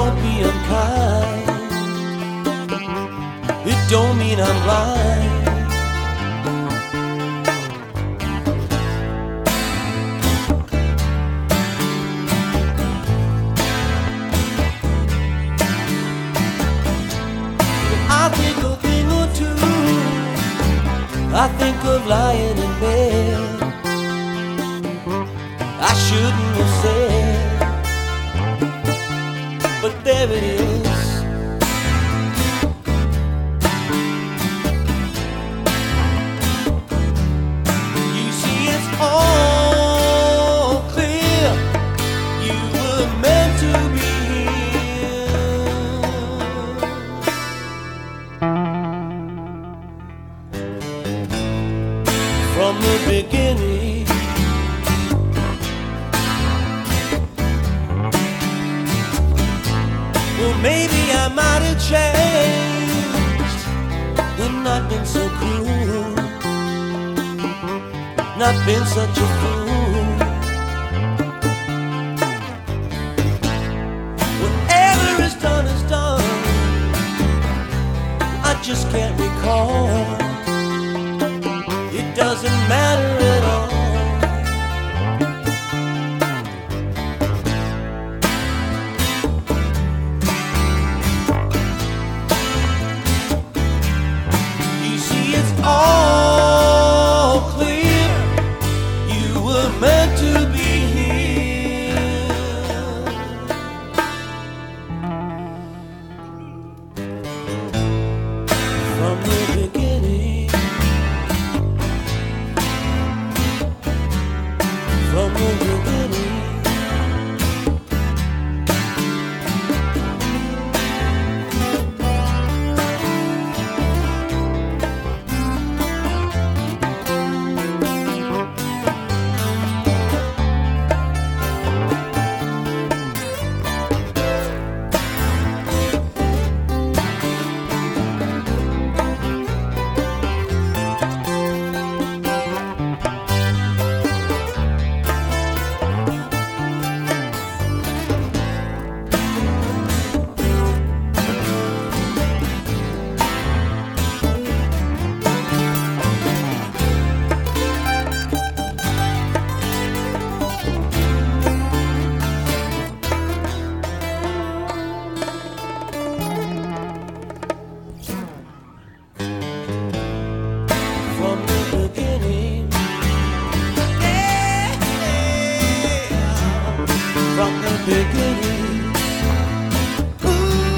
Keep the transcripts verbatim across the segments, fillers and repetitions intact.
don't be unkind. It don't mean I'm blind. I think a thing or two. I think of lying in bed. I shouldn't have said, but there it is. You see, it's all clear. You were meant to be here from the beginning. Well, maybe I might have changed and not been so cruel, not been such a fool. Whatever is done is done. I just can't recall. It doesn't matter at all. All clear, you were meant to be here from the beginning, from the beginning. From the beginning, ooh,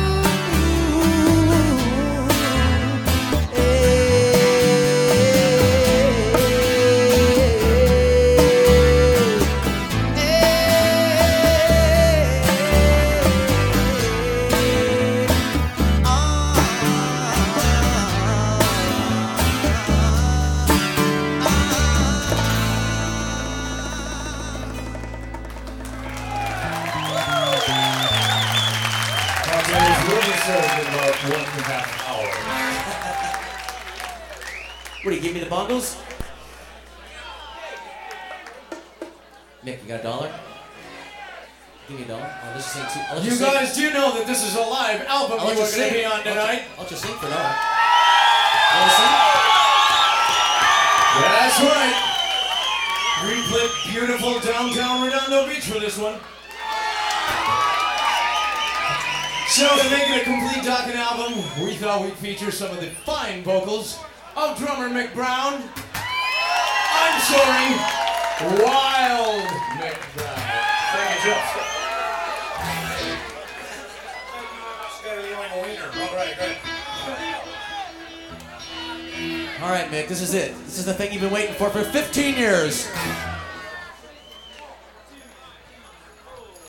hey, hey, ah, About one and a half hour. What do you give me the bongos? Nick, you got a dollar? Give me a dollar. I'll just sing two. I'll You just guys sing. do know that this is a live album I'll you just are going to sing. be on tonight. I'll, I'll just sing for now. You want to sing? That's right. Replay beautiful downtown Redondo Beach for this one. So to make it a complete Dokken album, we thought we'd feature some of the fine vocals of drummer Mick Brown. I'm sorry, Wild Mick Brown. Thank you, Jeff. All right, Mick, this is it. This is the thing you've been waiting for for fifteen years.